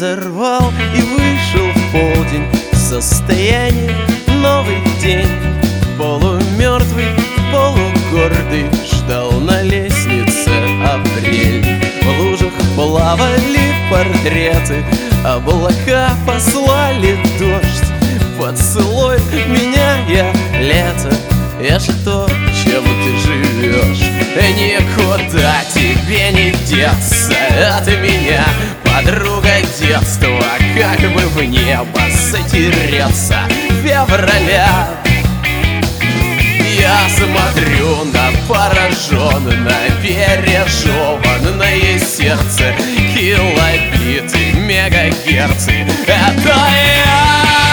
разорвал и вышел в полдень. Состояние новый день. Полумертвый, полугордый ждал на лестнице апрель. В лужах плавали портреты, облака послали дождь. Поцелуй меня, я лето, я же то, чем ты живешь. Никуда тебе не деться от меня, подруга детства, как бы в небо затереться февраля. Я смотрю на пораженное, пережеванное сердце, килобиты, мегагерцы. Это я.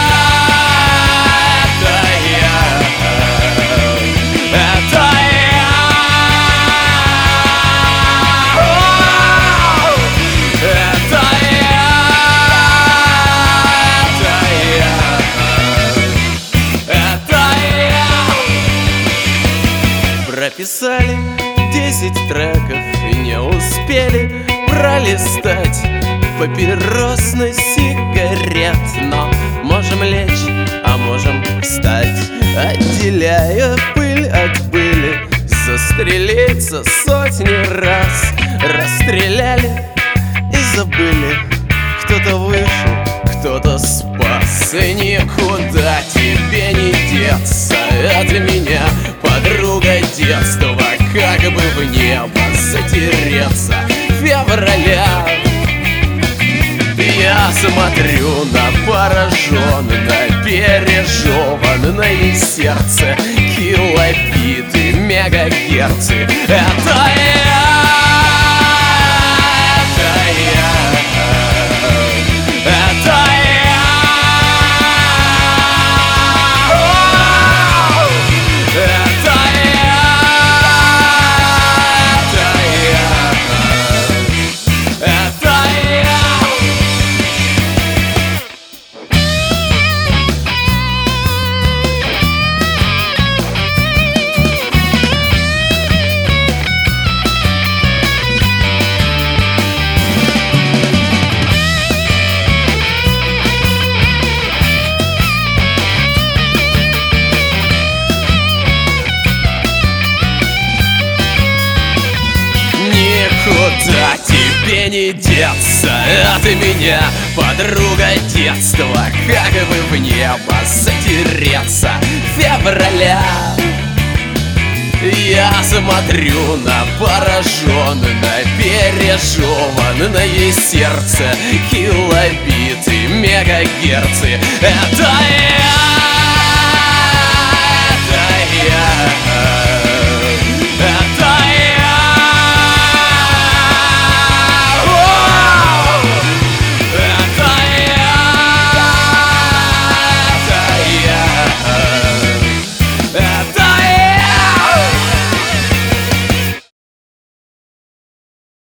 Прописали 10 треков и не успели пролистать папиросных сигарет. Но можем лечь, а можем встать, отделяя пыль от пыли. Застрелиться сотни раз расстреляли и забыли. Кто-то вышел, кто-то спас. И никуда тебе не деться от меня, подруга детства, как бы в небо затереться февраля. Я смотрю на пораженное, пережеванное сердце, килобиты, мегагерцы. Это я. Никуда тебе не деться от меня, подруга детства, как бы в небо затереться февраля. Я смотрю на пораженное, пережеванное сердце, килобиты, мегагерцы. Это я.